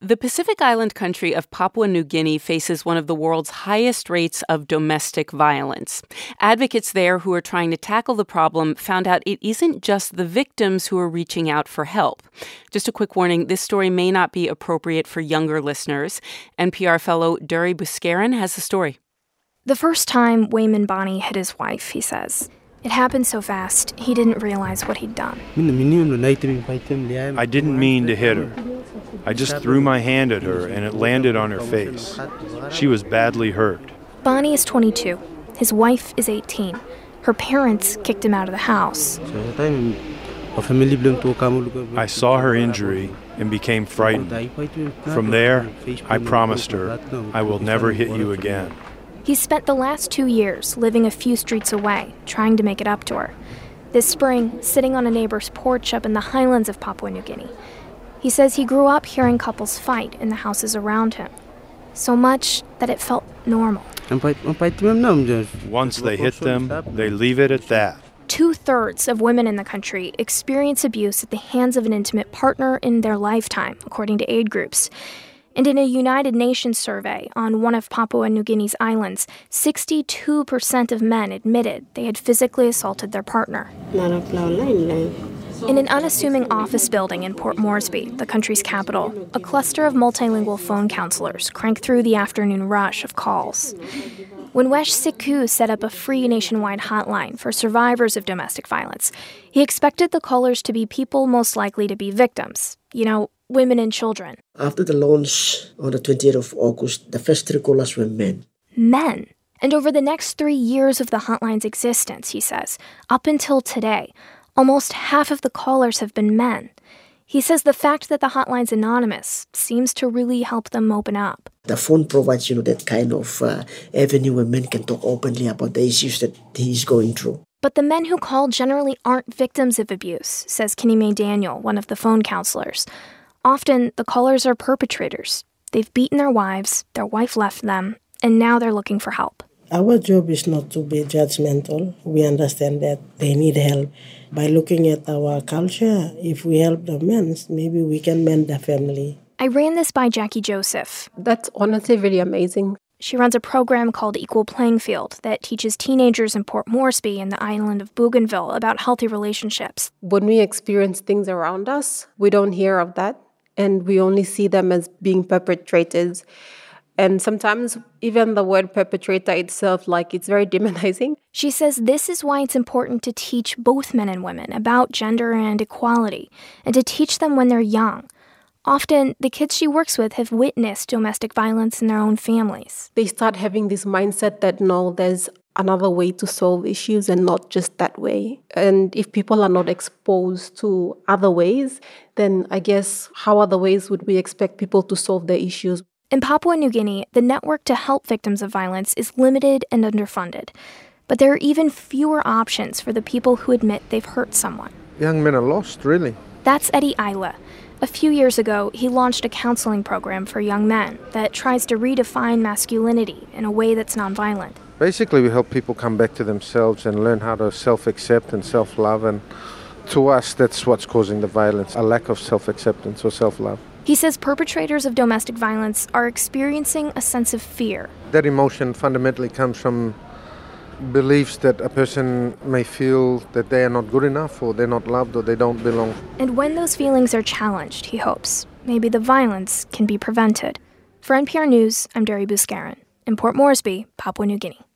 The Pacific Island country of Papua New Guinea faces one of the world's highest rates of domestic violence. Advocates there who are trying to tackle the problem found out it isn't just the victims who are reaching out for help. Just a quick warning, this story may not be appropriate for younger listeners. NPR fellow Duri Buskaran has the story. The first time Wayman Bani hit his wife, he says, it happened so fast, he didn't realize what he'd done. I didn't mean to hit her. I just threw my hand at her and it landed on her face. She was badly hurt. Bani is 22. His wife is 18. Her parents kicked him out of the house. I saw her injury and became frightened. From there, I promised her, I will never hit you again. He spent the last 2 years living a few streets away, trying to make it up to her. This spring, sitting on a neighbor's porch up in the highlands of Papua New Guinea. He says he grew up hearing couples fight in the houses around him, so much that it felt normal. Once they hit them, they leave it at that. 2/3 of women in the country experience abuse at the hands of an intimate partner in their lifetime, according to aid groups. And in a United Nations survey on one of Papua New Guinea's islands, 62% of men admitted they had physically assaulted their partner. In an unassuming office building in Port Moresby, the country's capital, a cluster of multilingual phone counselors crank through the afternoon rush of calls. When Wesh Siku set up a free nationwide hotline for survivors of domestic violence, he expected the callers to be people most likely to be victims. Women and children. After the launch on the 20th of August, the first 3 callers were men. Men. And over the next 3 years of the hotline's existence, he says, up until today, almost half of the callers have been men. He says the fact that the hotline's anonymous seems to really help them open up. The phone provides, that kind of avenue where men can talk openly about the issues that he's going through. But the men who call generally aren't victims of abuse, says Kinime Daniel, one of the phone counselors. Often, the callers are perpetrators. They've beaten their wives, their wife left them, and now they're looking for help. Our job is not to be judgmental. We understand that they need help. By looking at our culture, if we help the men, maybe we can mend the family. I ran this by Jackie Joseph. That's honestly really amazing. She runs a program called Equal Playing Field that teaches teenagers in Port Moresby and the island of Bougainville about healthy relationships. When we experience things around us, we don't hear of that, and we only see them as being perpetrators. And sometimes even the word perpetrator itself, it's very demonizing. She says this is why it's important to teach both men and women about gender and equality, and to teach them when they're young. Often, the kids she works with have witnessed domestic violence in their own families. They start having this mindset that, no, there's another way to solve issues and not just that way. And if people are not exposed to other ways, then I guess how other ways would we expect people to solve their issues? In Papua New Guinea, the network to help victims of violence is limited and underfunded. But there are even fewer options for the people who admit they've hurt someone. Young men are lost, really. That's Eddie Isla. A few years ago, he launched a counseling program for young men that tries to redefine masculinity in a way that's nonviolent. Basically, we help people come back to themselves and learn how to self-accept and self-love. And to us, that's what's causing the violence, a lack of self-acceptance or self-love. He says perpetrators of domestic violence are experiencing a sense of fear. That emotion fundamentally comes from beliefs that a person may feel that they are not good enough or they're not loved or they don't belong. And when those feelings are challenged, he hopes, maybe the violence can be prevented. For NPR News, I'm Duri Buskaran in Port Moresby, Papua New Guinea.